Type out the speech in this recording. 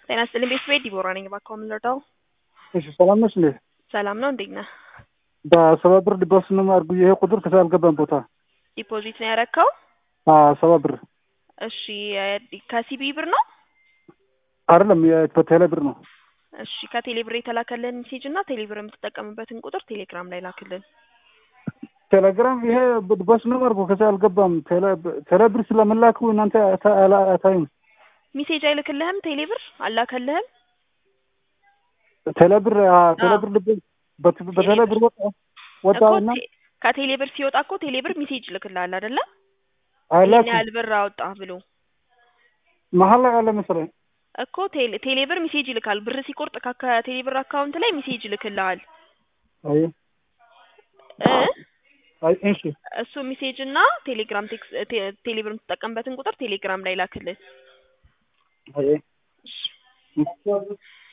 ጤና ይስጥልኝ ቤተሰቤ ዲቦራ ነኝ። እባክዎ ምን ልርዳው? እሺ ሰላም ነሽ እንዴ? ሰላም ነው። እንዴት ነህ? በሰባ ብር ዲፖዚት ነው የማደርጉ። ይሄ ቁጥር ካልገባን ቦታ ዲፖዚት ነው ያረከው? ሰባ ብር እሺ ከሲቢ ብር ነው አይደለም፣ በቴሌ ብር ነው። እሺ ከቴሌ ብር የተላከልን ሜሴጅ እና ቴሌ ብር የምትጠቀምበትን ቁጥር ቴሌግራም ላይ ላክልን። ቴሌግራም ይሄ ዲፖዚት ነው የማደርጉ። ከዛ አልገባም። ቴሌ ብር ስለምላኩ እናንተ አታዩም። ሜሴጅ አይልክልህም? ቴሌ ብር አላከልህም? ቴሌ ብር በቴሌ ብር ወጣና ከቴሌ ብር ሲወጣ እኮ ቴሌ ብር ሜሴጅ ልክልሃል አይደለ? አይላክ ያህል ብር አወጣ ብሎ መሀል ላይ አለ መሰለኝ እኮ ቴሌ ብር ሜሴጅ ይልካል። ብር ሲቆርጥ ከቴሌ ብር አካውንት ላይ ሜሴጅ ይልክልሃል። አይ እሺ እሱ ሜሴጅ እና ቴሌግራም ቴሌ ብር የምትጠቀምበትን ቁጥር ቴሌግራም ላይ ላክልን። አይ